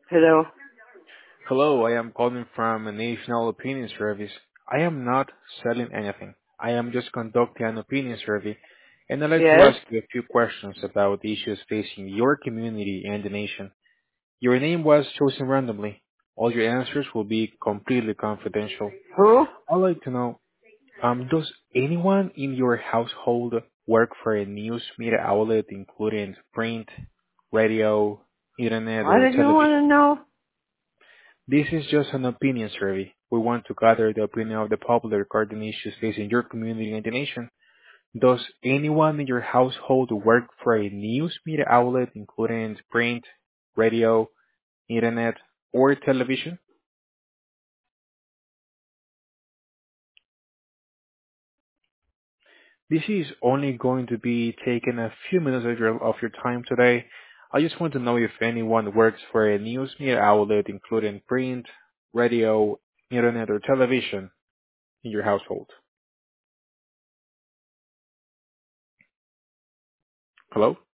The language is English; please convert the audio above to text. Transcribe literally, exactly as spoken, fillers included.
Hello. Hello, I am calling from a national opinion service. I am not selling anything. I am just conducting an opinion survey, and I'd like to Yes. ask you a few questions about the issues facing your community and the nation. Your name was chosen randomly. All your answers will be completely confidential. Who? I'd like to know, um, does anyone in your household work for a news media outlet, including print, radio, internet, Why or did you want television? to know? This is just an opinion survey. We want to gather the opinion of the public regarding issues facing your community and the nation. Does anyone in your household work for a news media outlet, including print, radio, internet, or television? This is only going to be taking a few minutes of your, of your time today. I just want to know if anyone works for a news media outlet, including print, radio, internet, or television in your household. Hello?